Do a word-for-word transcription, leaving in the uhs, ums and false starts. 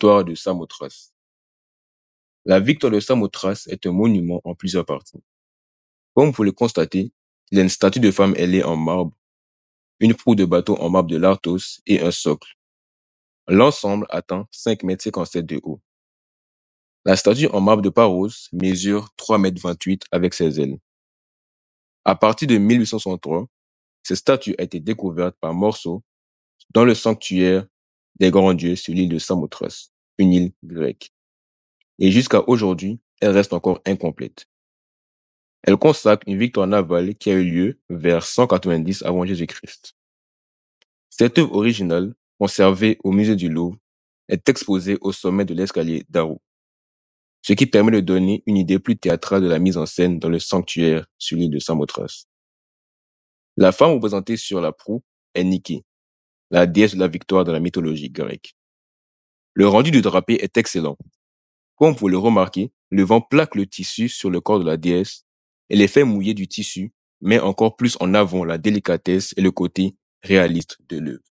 victoire de Samothrace. La victoire de Samothrace est un monument en plusieurs parties. Comme vous le constatez, il y a une statue de femme ailée en marbre, une proue de bateau en marbre de Lartos et un socle. L'ensemble atteint cinq mètres cinquante-sept de haut. La statue en marbre de Paros mesure trois mètres vingt-huit avec ses ailes. À partir de mille huit cent soixante-trois, cette statue a été découverte par morceaux dans le sanctuaire des grands dieux sur l'île de Samothrace, une île grecque. Et jusqu'à aujourd'hui, elle reste encore incomplète. Elle consacre une victoire navale qui a eu lieu vers cent quatre-vingt-dix avant Jésus-Christ. Cette œuvre originale, conservée au musée du Louvre, est exposée au sommet de l'escalier d'Arou, ce qui permet de donner une idée plus théâtrale de la mise en scène dans le sanctuaire sur l'île de Samothrace. La femme représentée sur la proue est Nike, la déesse de la victoire dans la mythologie grecque. Le rendu du drapé est excellent. Comme vous le remarquez, le vent plaque le tissu sur le corps de la déesse et l'effet mouillé du tissu met encore plus en avant la délicatesse et le côté réaliste de l'œuvre.